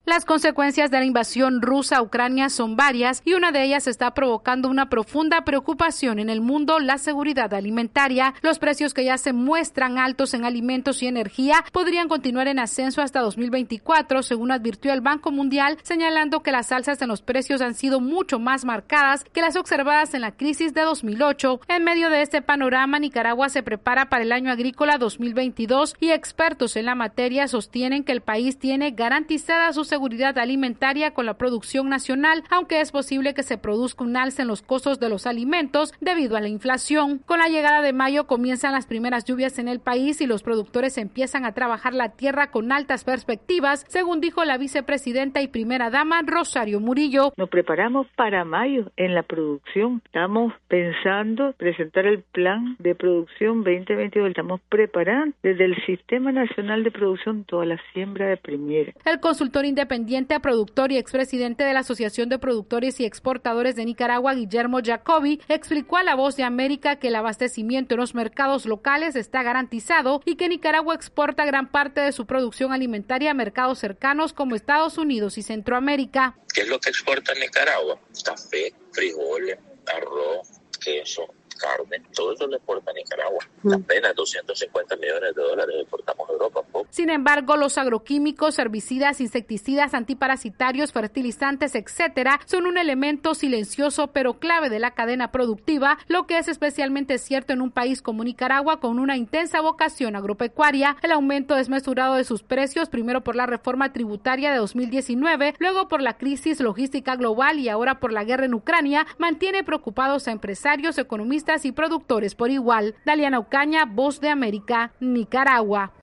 Las consecuencias de la invasión rusa a Ucrania son varias y una de ellas está provocando una profunda preocupación en el mundo, la seguridad alimentaria. Los precios que ya se muestran altos en alimentos y energía podrían continuar en ascenso hasta 2024, según advirtió el Banco Mundial, señalando que las alzas en los precios han sido mucho más marcadas que las observadas en la crisis de 2008. En medio de este panorama, Nicaragua se prepara para el año agrícola 2022 y expertos en la materia sostienen que el país tiene garantizada su seguridad alimentaria con la producción nacional, aunque es posible que se produzca un alza en los costos de los alimentos debido a la inflación. Con la llegada de mayo comienzan las primeras lluvias en el país y los productores empiezan a trabajar la tierra con altas perspectivas, según dijo la vicepresidenta y primera dama Rosario Murillo. Nos preparamos para mayo en la producción. Estamos pensando presentar el plan de producción 2022. Estamos preparando desde el Sistema Nacional de Producción toda la siembra de primera. El consultor independiente, productor y expresidente de la Asociación de Productores y Exportadores de Nicaragua, Guillermo Jacobi, explicó a La Voz de América que el abastecimiento en los mercados locales está garantizado y que Nicaragua exporta gran parte de su producción alimentaria a mercados cercanos como Estados Unidos y Centroamérica. ¿Qué es lo que exporta Nicaragua? Café, frijoles, arroz, queso, carne, todo eso le exporta a Nicaragua. Apenas $250 millones exportamos a Europa. Sin embargo, los agroquímicos, herbicidas, insecticidas, antiparasitarios, fertilizantes, etcétera, son un elemento silencioso pero clave de la cadena productiva, lo que es especialmente cierto en un país como Nicaragua con una intensa vocación agropecuaria. El aumento desmesurado de sus precios, primero por la reforma tributaria de 2019, luego por la crisis logística global y ahora por la guerra en Ucrania, mantiene preocupados a empresarios, economistas y productores por igual. Daliana Ocaña, Voz de América, Nicaragua.